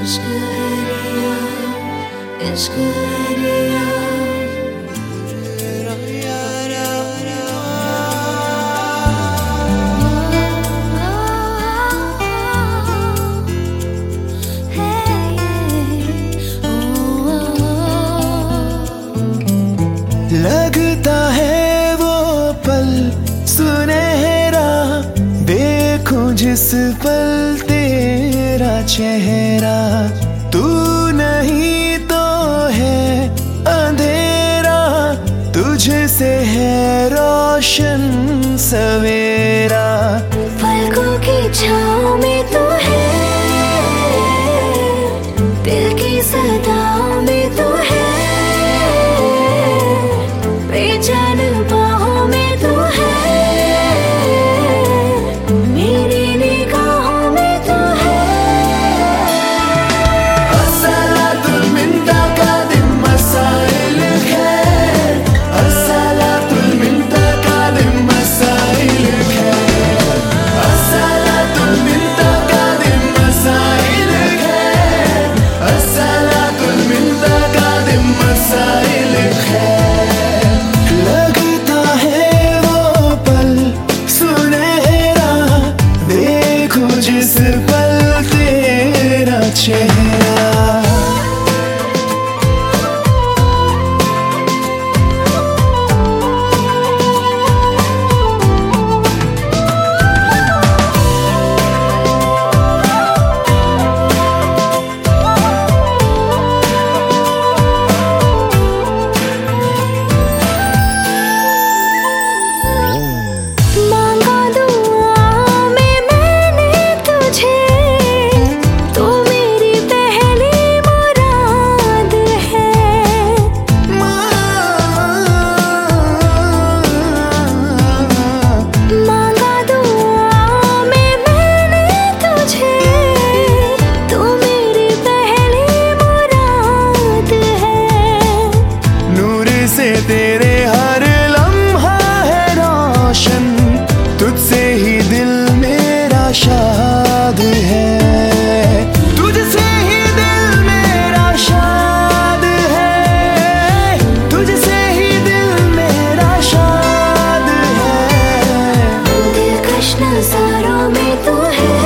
इश्क है रिया, इश्क है रिया। लगता है वो पल सुनहरा, देखूं जिस पल तेरा चेहरा। तू नहीं तो है अंधेरा, तुझसे है रोशन सवेरा। पलकों की छाँव में तू है, दिल की सदाओं में तू है, बेचैन बाहों में तू है, मेरी निगाहों में तू है। अस्सलातुल मिन तकादिम मसाइल खैर, अस्सलातुल मिन तकादिम मसाइल खैर, अस्सलातुल मिन तकादिम मसाइल खैर, अस्सलातुल मिन तकादिम मसाइल खैर। लगता है वो पल सुनहरा, देखो जिस पल तेरा चेहरा। तेरे हर लम्हा है रोशन, तुझसे ही दिल मेरा शाद है, तुझसे ही दिल मेरा शाद है, तुझसे ही दिल मेरा शाद है। दिलकश नज़ारों में तू है,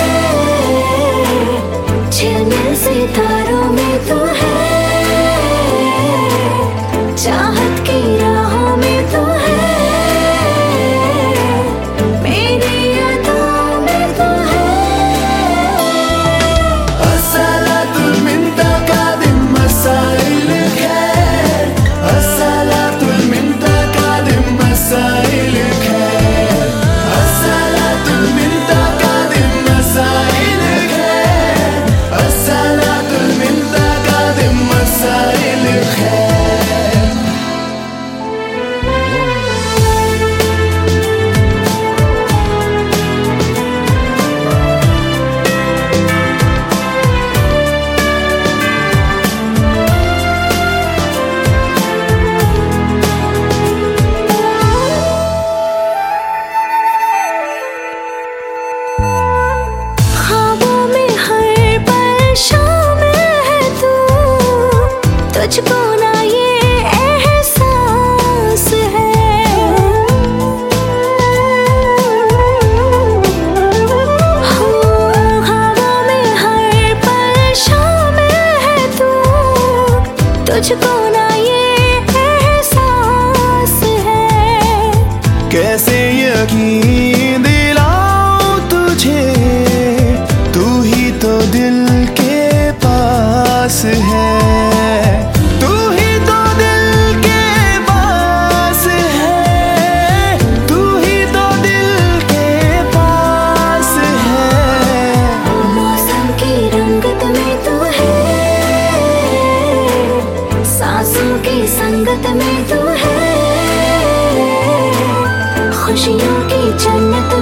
झिलमिल सितारों में तू है, चाहत की राहों में तू है, मेरी अदाओं में तू है। अस्सलातुल मिन तकादिम मसाइल खैर, अस्सलातुल मिन तकादिम मसाइल खैर, अस्सलातुल मिन तकादिम मसाइल खैर, अस्सलातुल मिन तकादिम मसाइल खैर। तुझको ना ये एहसास है, हवा में हर पल शामिल है तू, तुझको ना ये एहसास है। कैसे यकीन दिलाऊं तुझे, तू ही तो दिल के पास है, तू ही तो दिल के पास है, तू ही तो दिल के पास है। मौसम की रंगत में तू है, सांसों की संगत में तू है, खुशियों की जन्नत